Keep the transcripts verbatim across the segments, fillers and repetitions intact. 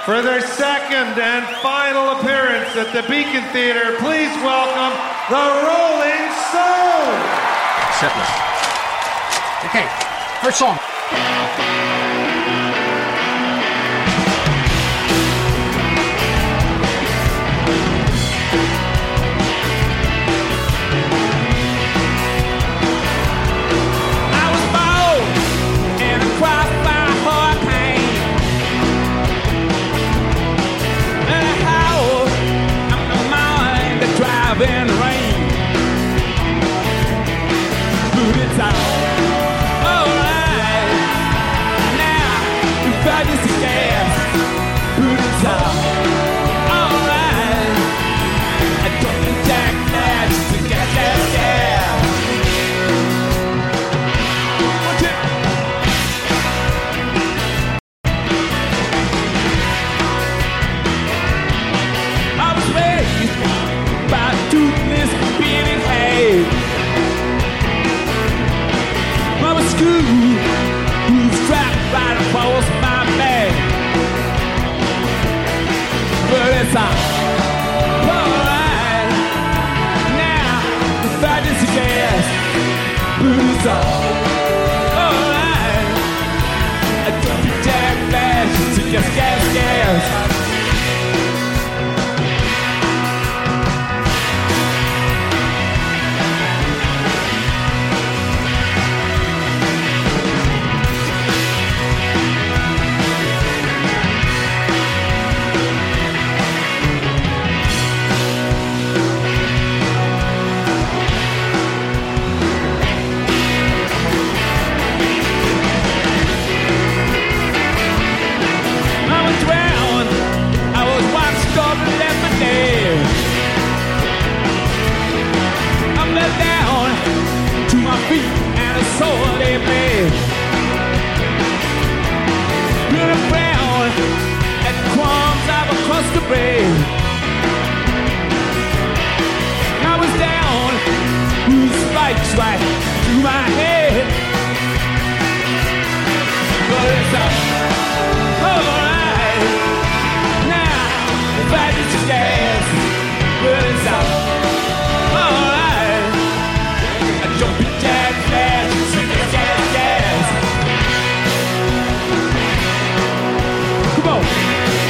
For their second and final appearance at the Beacon Theatre, please welcome the Rolling Stones. Setlist. Okay, first song. And rain, but it's all alright now. If I just gas, but it's all alright. I don't need Jack Nash to gas, gas, gas. Watch it. I was raised by toothless bearded hay. Mama school, who's trapped right across my back. But it's all alright now. If I just gas, but it's all alright. I don't be Jack Nash to gas, gas, gas. Right to my head, but it's alright now. If I just gas, but it's alright. I don't be Jack Nash, gas, gas, gas. Come on.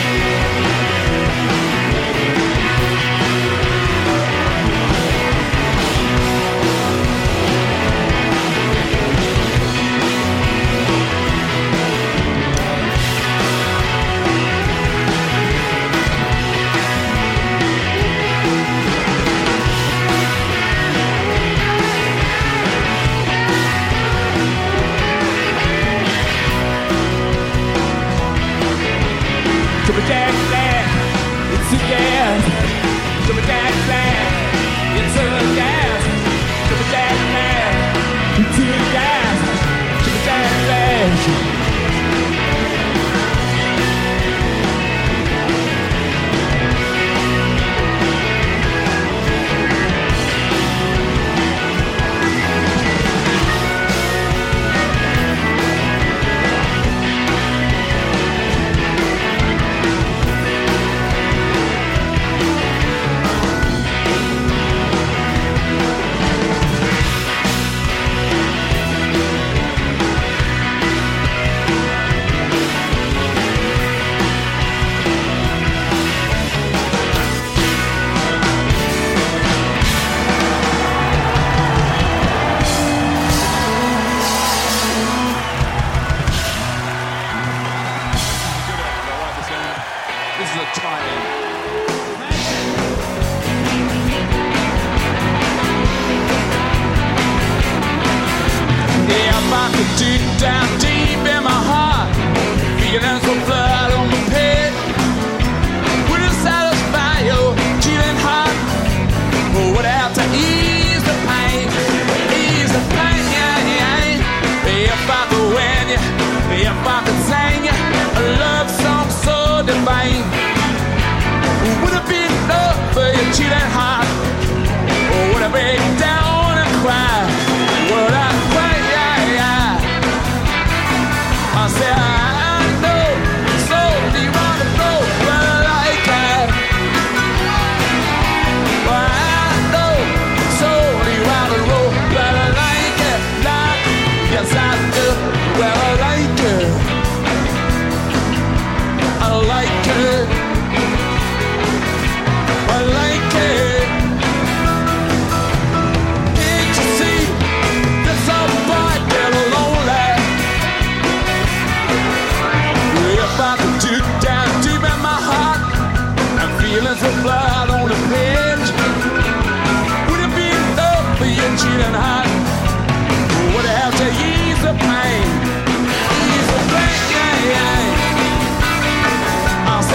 Jack Nash, it's a gas. Jack Nash, it's a gas. Jack Nash, it's a gas. Jack Nash. it, well I like it. I like it. I like it. Can't you see this old boy getting lonely? If I could dig down deep in my heart and feelings of blood on the page, would it be enough for you cheating hot? Would it have to ease the pain? Ease the pain, yeah, yeah. I'll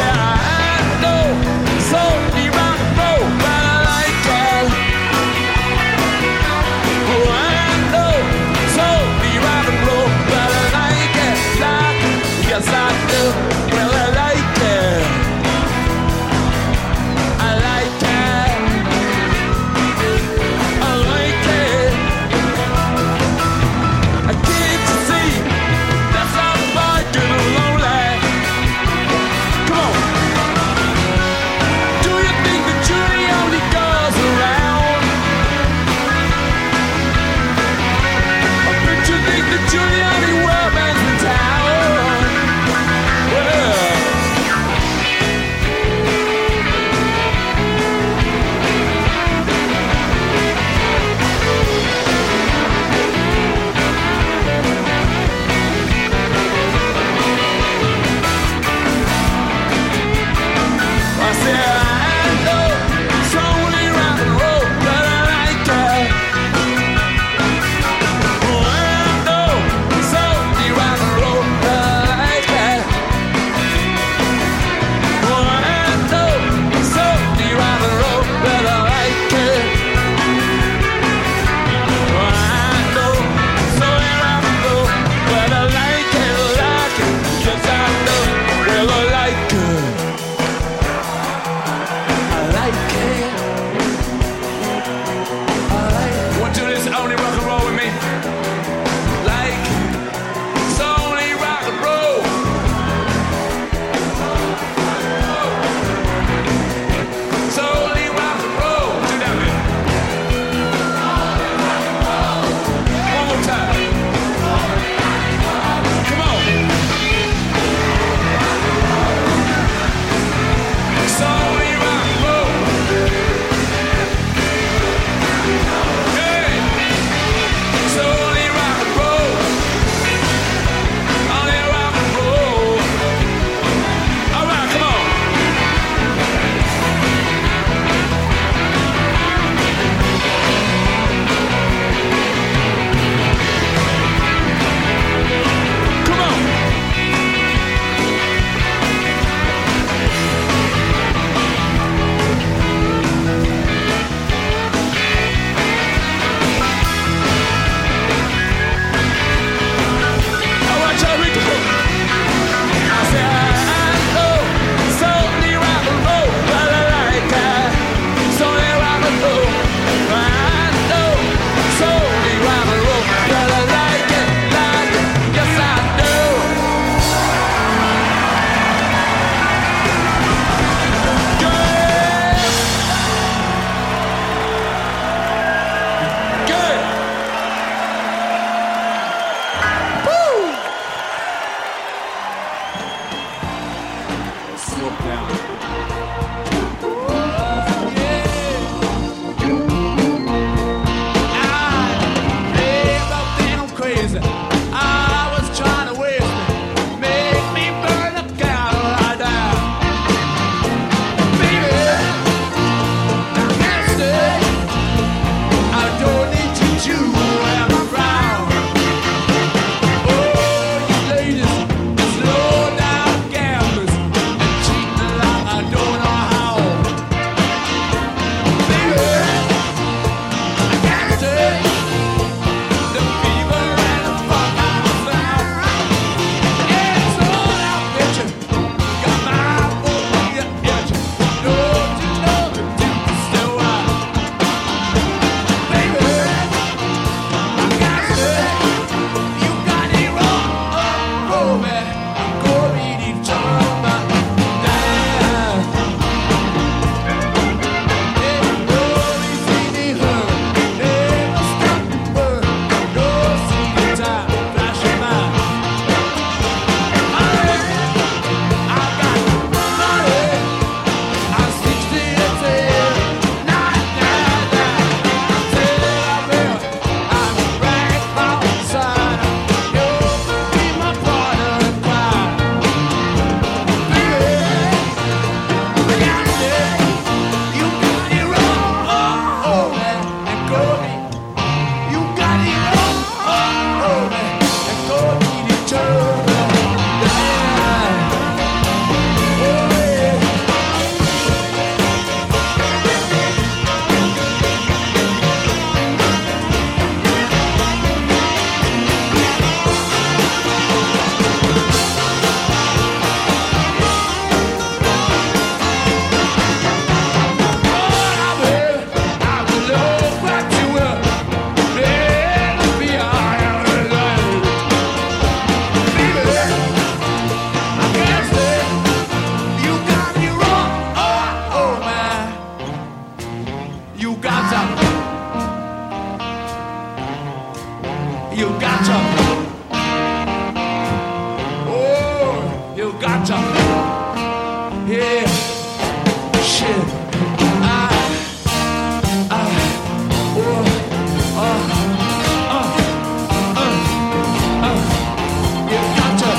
got to, yeah, shit. I, I, oh, uh, uh, uh, uh, you got to,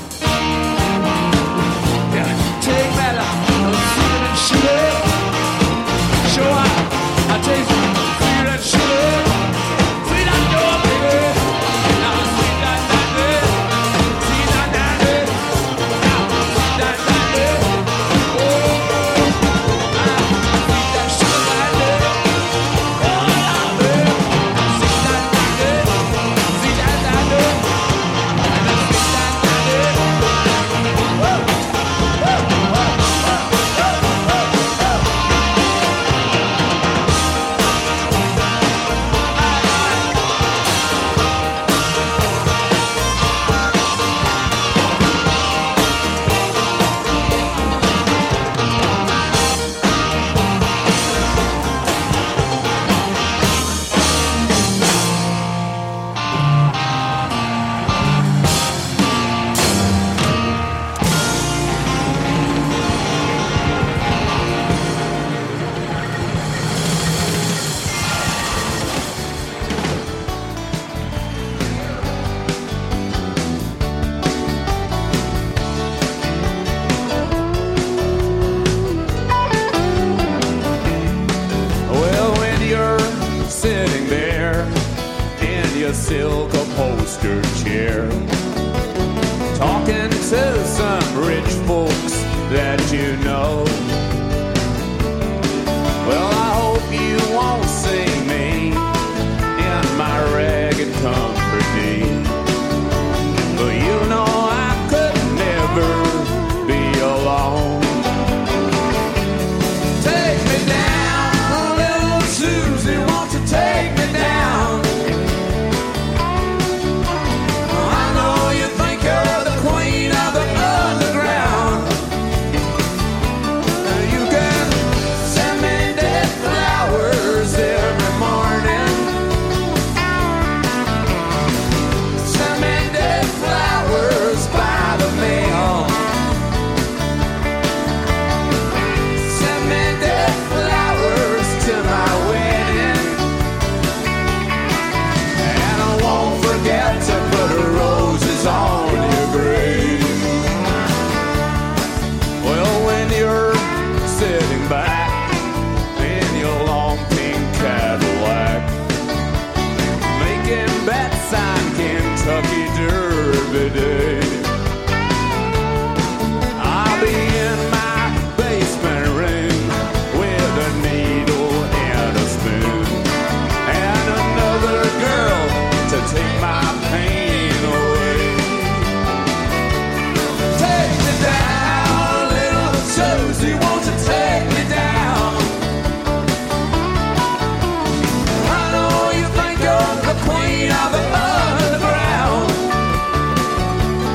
yeah, take that uh, feeling shit. Sure, I, I taste feeling shit. See that door, baby. Now see that, that, that. See that, that, that. Now see that, that, that. Oh, I see that shit like that. Oh, I see that, that, that. See that, that, that. And I see that, that, that. Well, when you're sitting there in your silk upholstered chair, talking to some rich folks that you know, well, I hope you won't see me in my ragged company. But you know I could never be alone. Take me down, little Susie, won't you take me down? I know you think you're the queen of the underground. You can send me dead flowers every morning. Send me dead flowers by the mail. Send me dead flowers to my wedding. And I won't forget to put roses on your grave. Well, when you're sitting back in your long pink Cadillac, making bets on Kentucky Derby Day, I'll be in my basement room with a needle and a spoon and another girl to take my pain away. Take me down, little Susie, won't you take me down? I know you think you're the queen of the underground.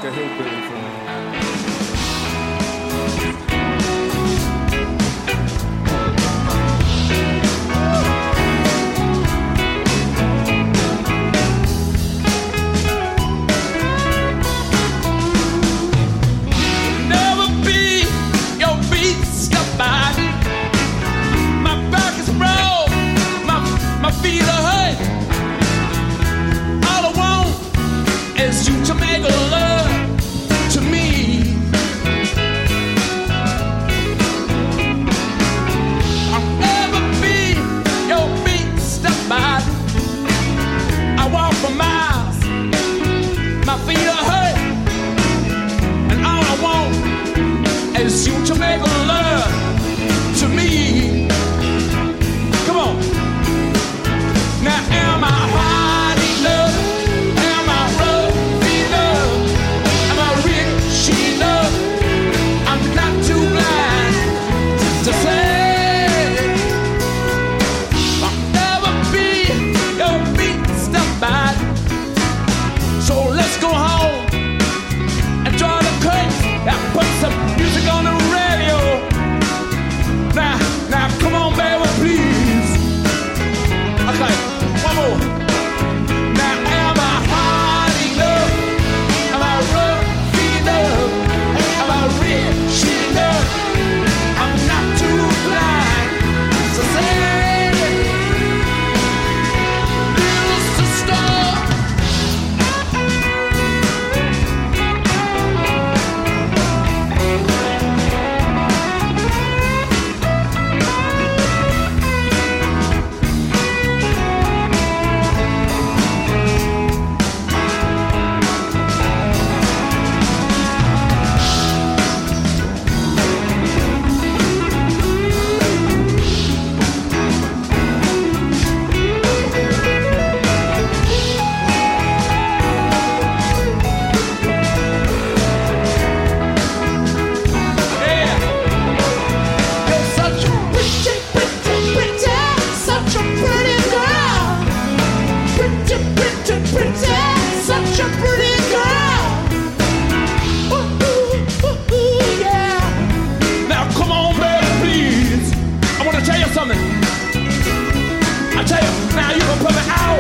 a hillbilly for me. Never be your feet stuck by. My back is broke, my, my feet are hurt. All I want is you to make love to me. I'll never be your feet stuck by. I walk for miles, my feet are hurt, and all I want is you to make love to me. Come on. Now am I hard enough? Am I rough enough? Am I rich enough? I'm not too blind to say I'll never be your feet stuck by. So let's go home and draw the curtains and put some music on the radio. Now, now, come on, baby, please. Okay, one more. Now, am I hard enough? Am I rough enough? Am I rich enough? I'm not too blind to say, little sister. Yeah. You're such a pretty, pretty, pretty, such a pretty girl. Pretty, pretty, pretty, such a pretty girl. Ooh, ooh, ooh, ooh, yeah. Now come on, baby, please. I want to tell you something. I tell you, now you can put me out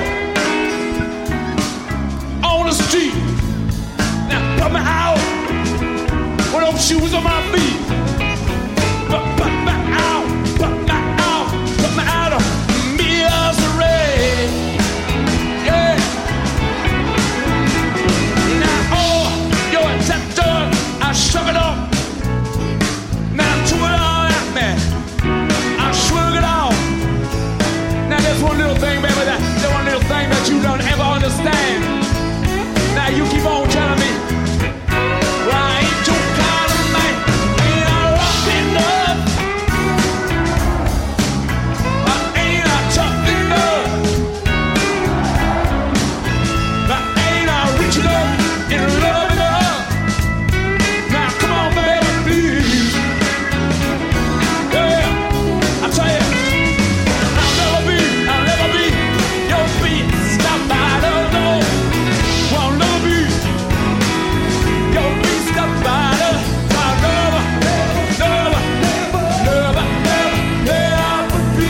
on the street. Now put me out with those shoes on my feet. Put, put me out, put me out, put me out of misery. Yeah. Now all your acceptance, I shove it up. Now to it all at me, I shrug it off. Now there's one little thing, baby, that there's one little thing that you don't ever understand. Now you keep on telling me, well, I ain't too kind of man, ain't I rough enough? But ain't I tough enough? But ain't I rich enough and love enough? Now come on, baby, please. Yeah, I tell you, I'll never be, I'll never be your feet stop by. I don't know. I'll never be your feet stop by. I'll never, never, never, never, never be.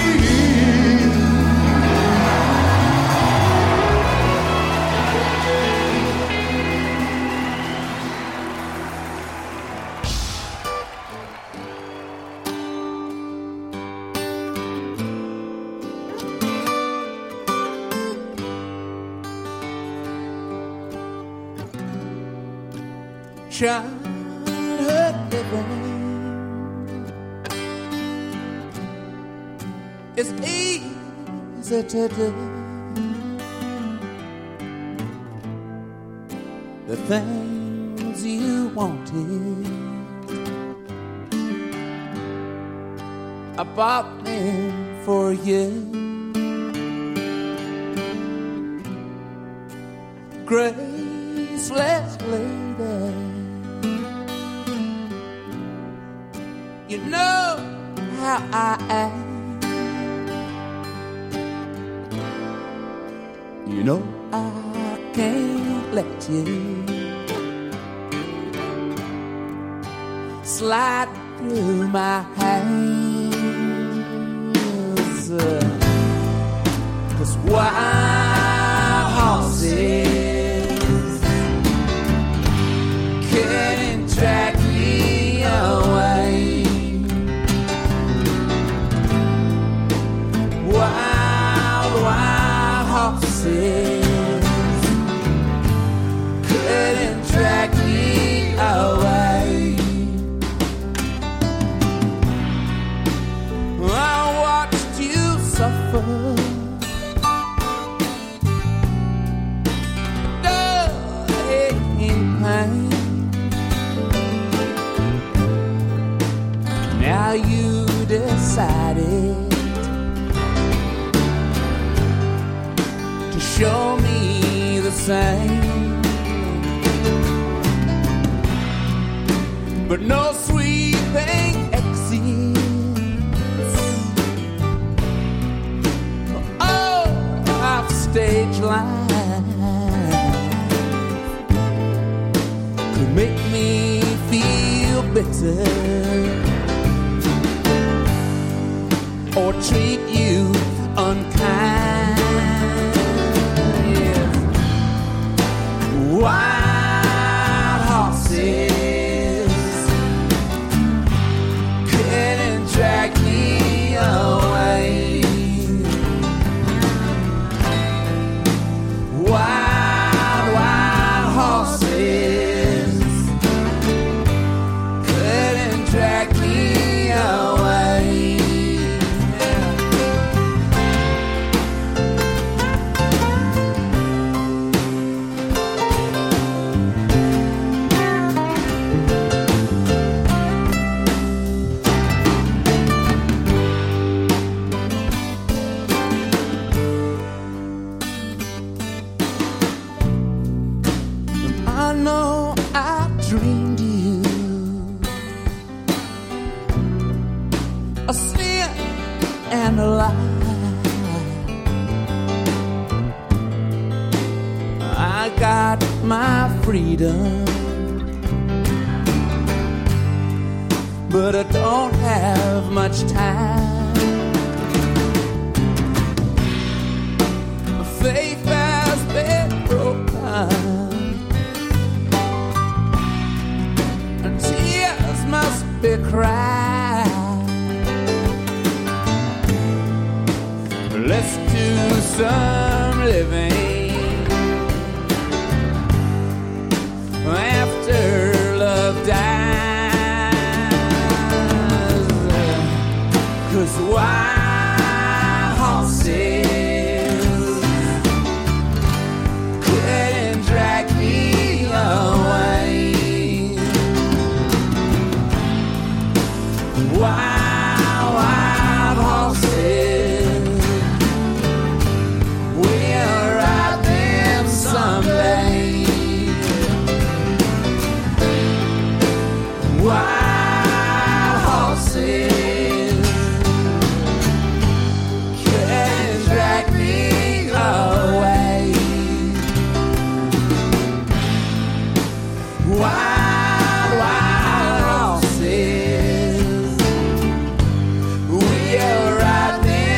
Childhood living is easy to do. The things you wanted, I bought them for you. Graceless lady, you know how I am. You know I can't let you slide through my hands. Cause wild horses couldn't drag me away. Wild, wild horses couldn't drag me away. I watched you suffer, in pain. Now you decided to show me the same, but no sweet thing exists. Oh, off stage line make me feel bitter or treat you unkind. Yes. Wild horses couldn't drag me away. Wild, wild horses drag me away. I know I dreamed you a sin and a lie. I got my freedom, but I don't have much time. Faith has been broken, and tears must be cried. Let's do some living after love dies. 'Cause wild horses couldn't drag me away. Wild, wild horses will ride them someday. Wild horses can't drag me away. Wild, wild horses will ride them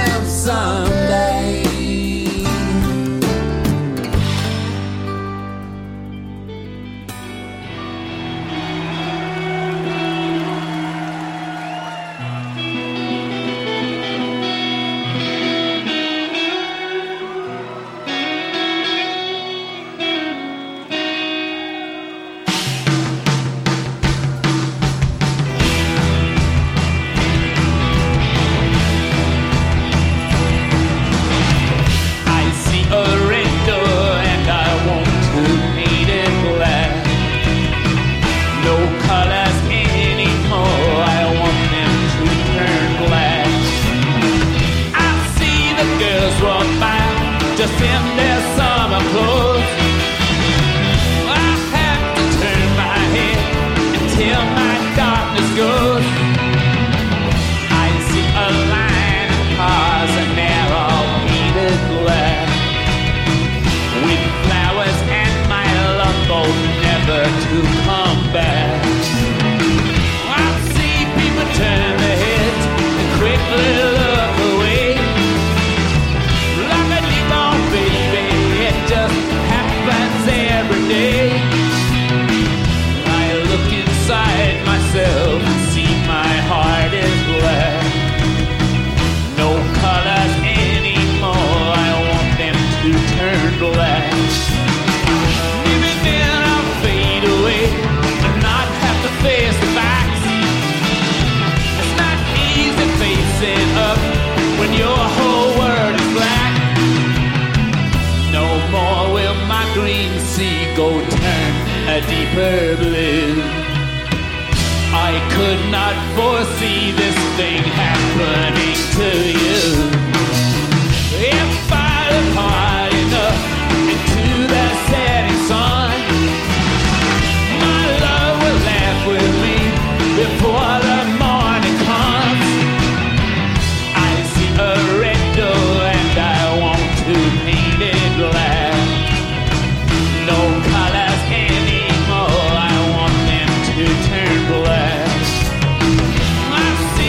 when your whole world is black. No more will my green sea go turn a deeper blue. I could not foresee this thing happening to you. If I look hard enough into the setting sun, my love will laugh with me before the morning comes. I see a red door and I want to paint it black. No colors anymore, I want them to turn black. I see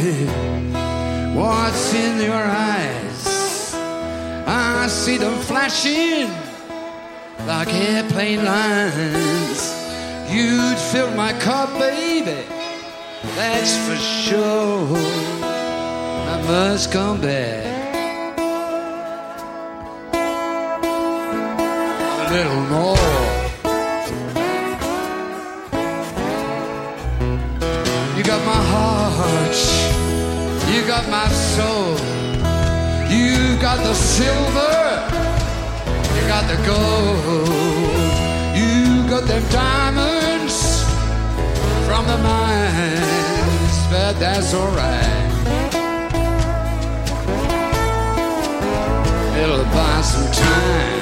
me what's in your eyes. I see them flashing like airplane lines. You'd fill my cup, baby, that's for sure. I must come back a little more. You got my heart, you got my soul, you got the silver, you got the gold, you got them diamonds from the mines, but that's alright. It'll buy some time.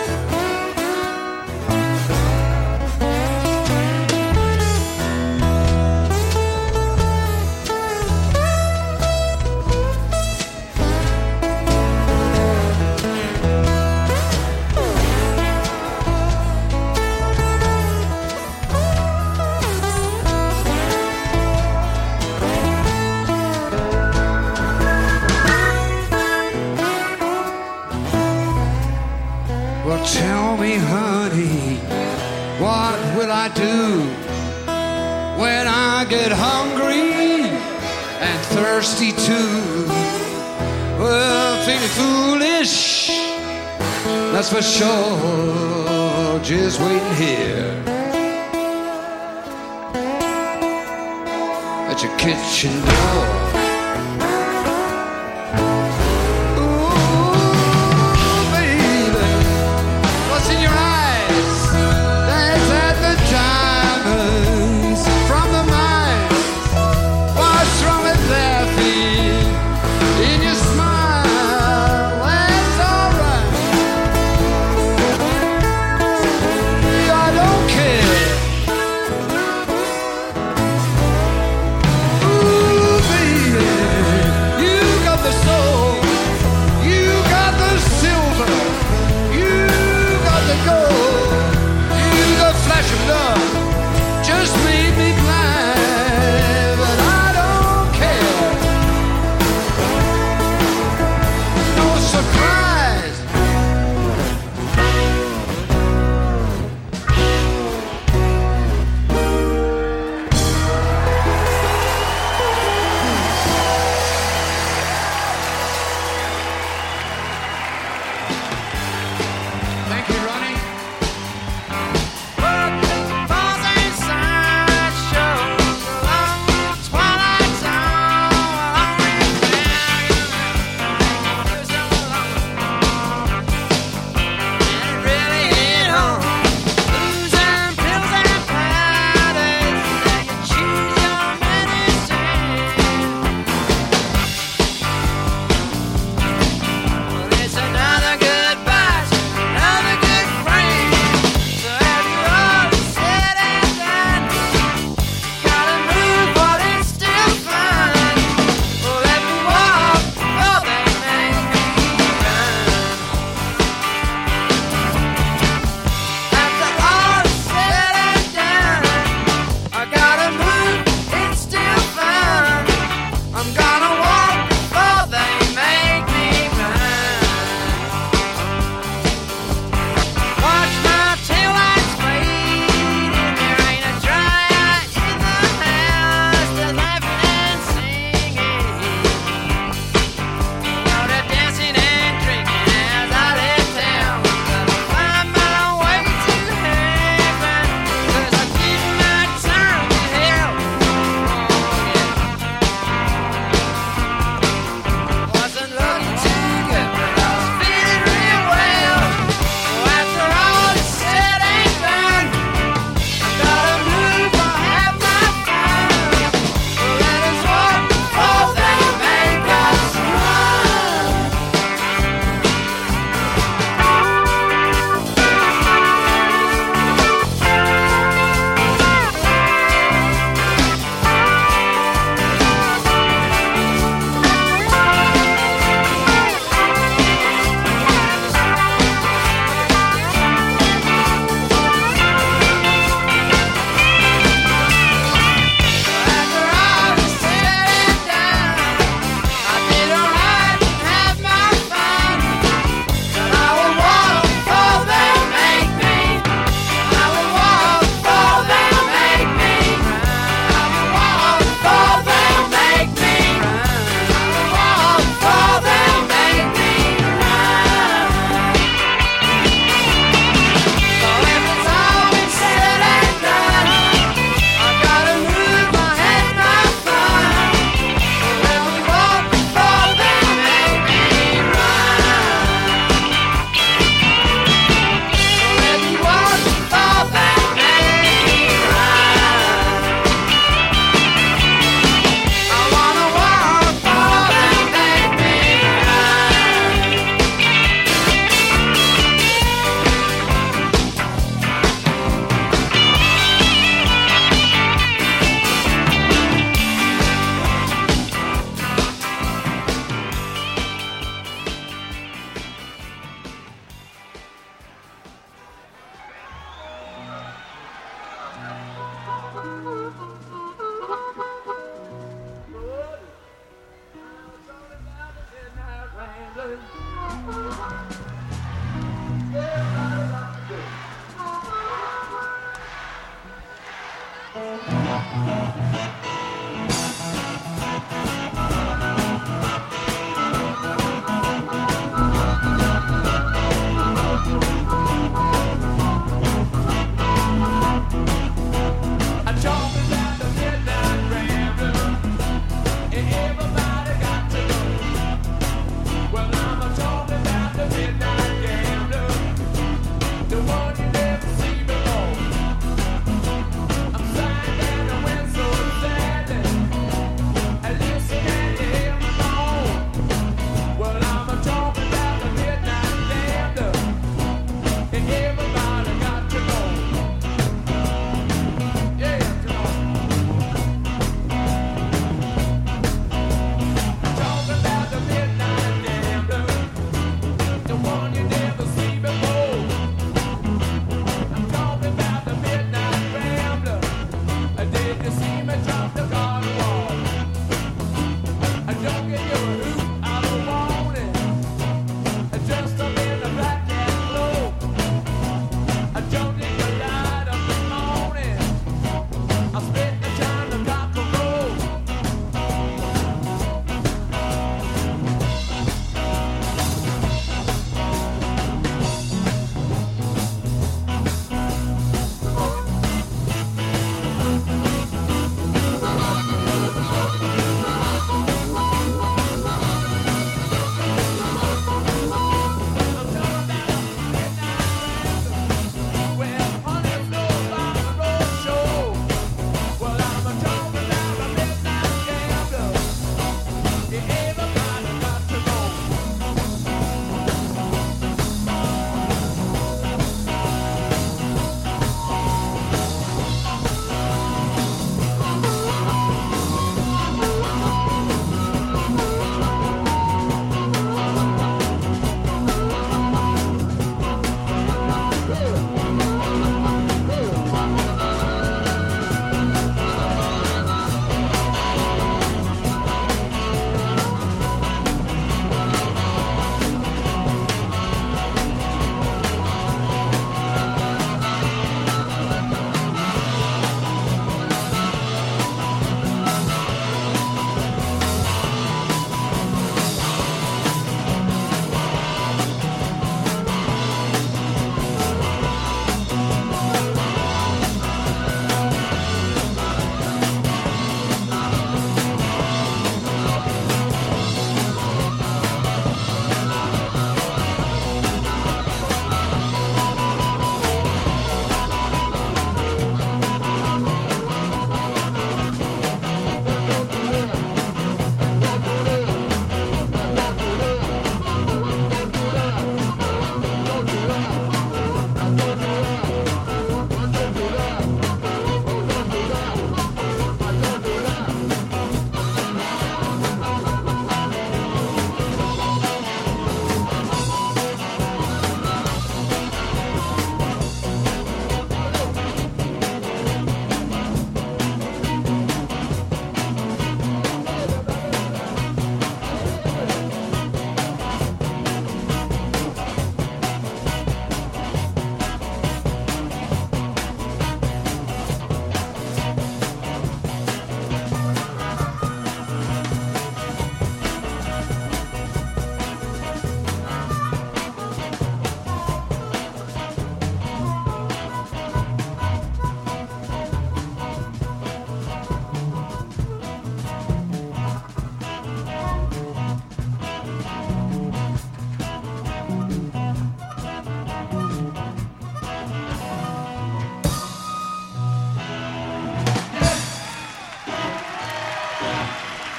Tell me, honey, what will I do when I get hungry and thirsty too? Well, feeling foolish, that's for sure. Just waiting here at your kitchen door. Baby,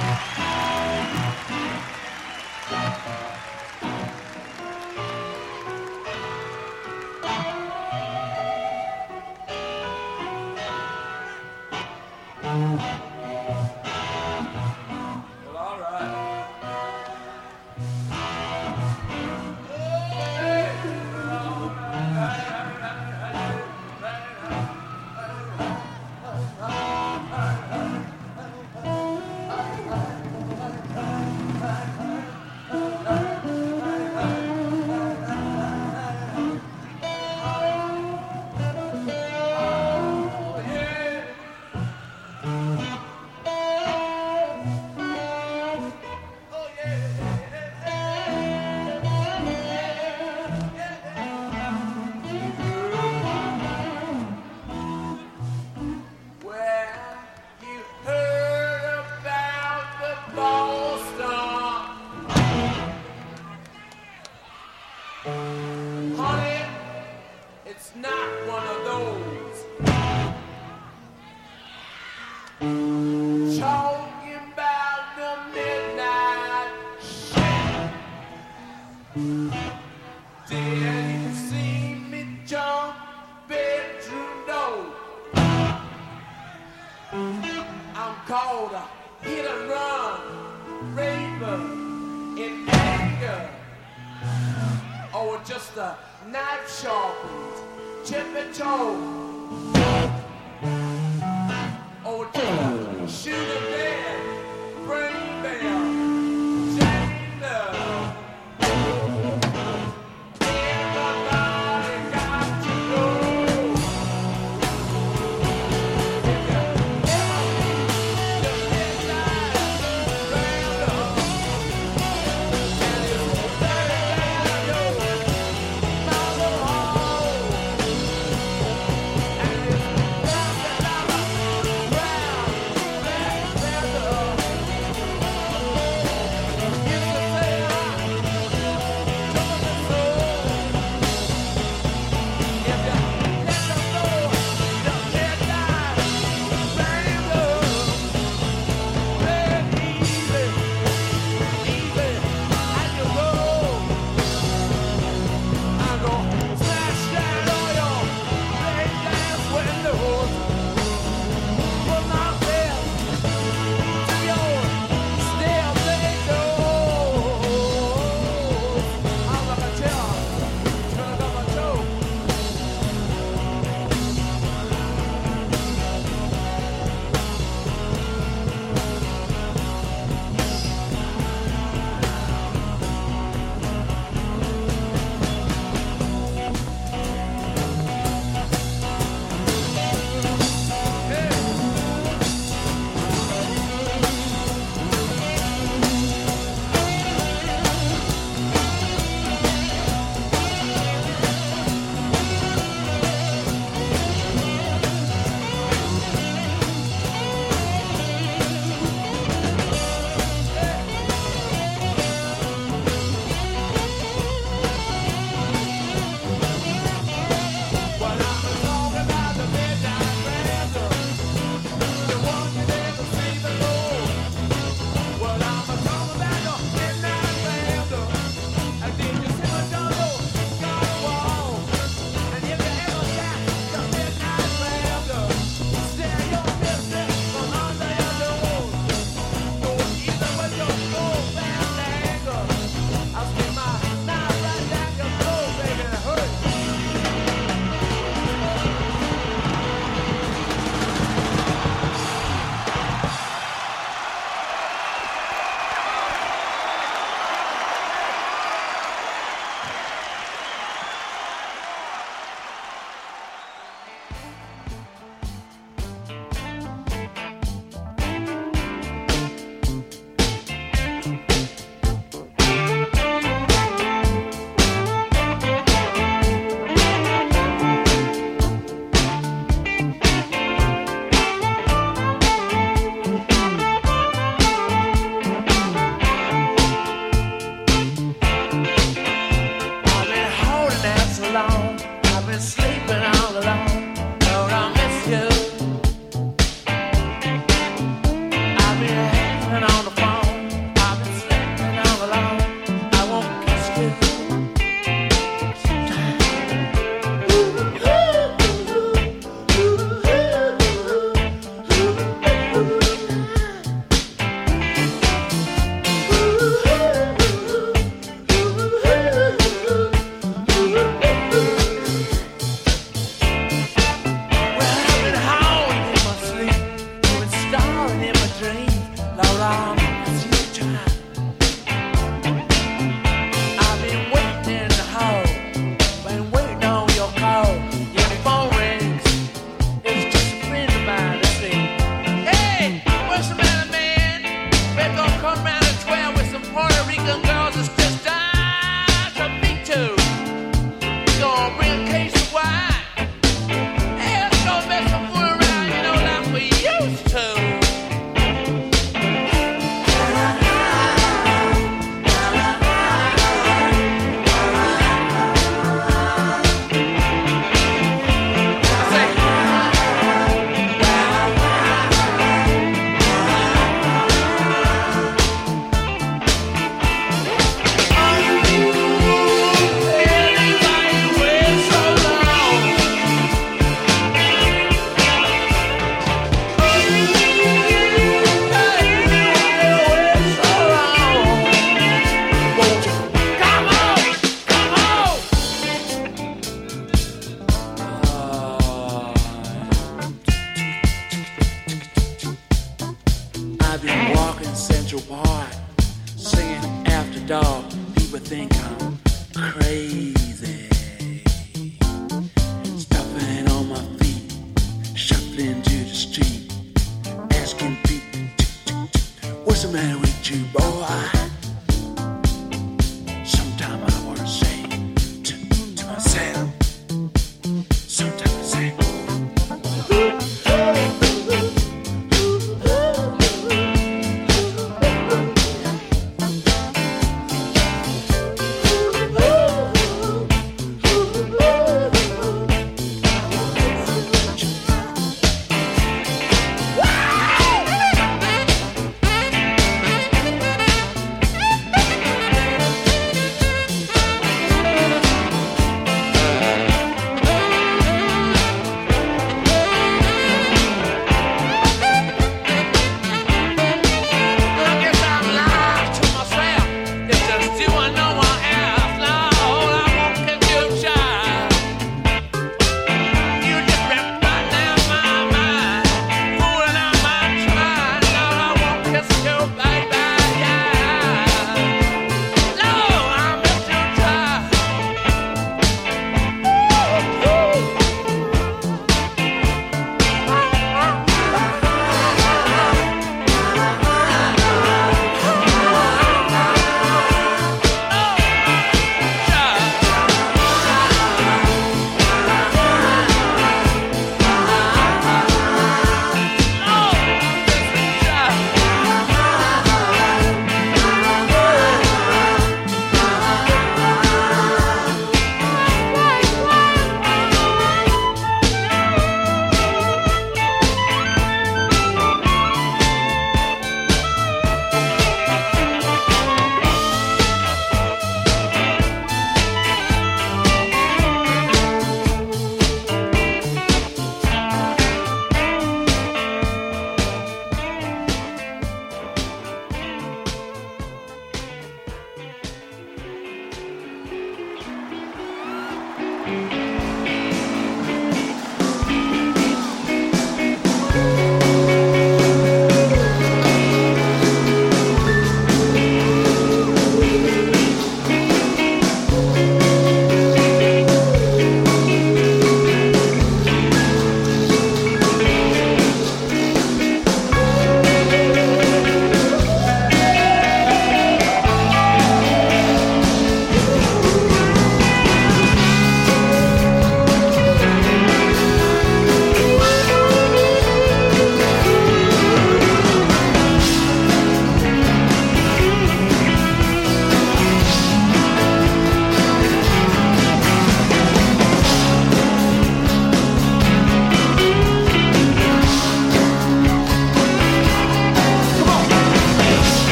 Thank you. walking Central Park, singing After Dark. People think I'm crazy. Stuffing on my feet, shuffling to the street, asking people, what's the matter with you, boy? Sometimes I want to say to, to myself, sometimes I say, Thank you.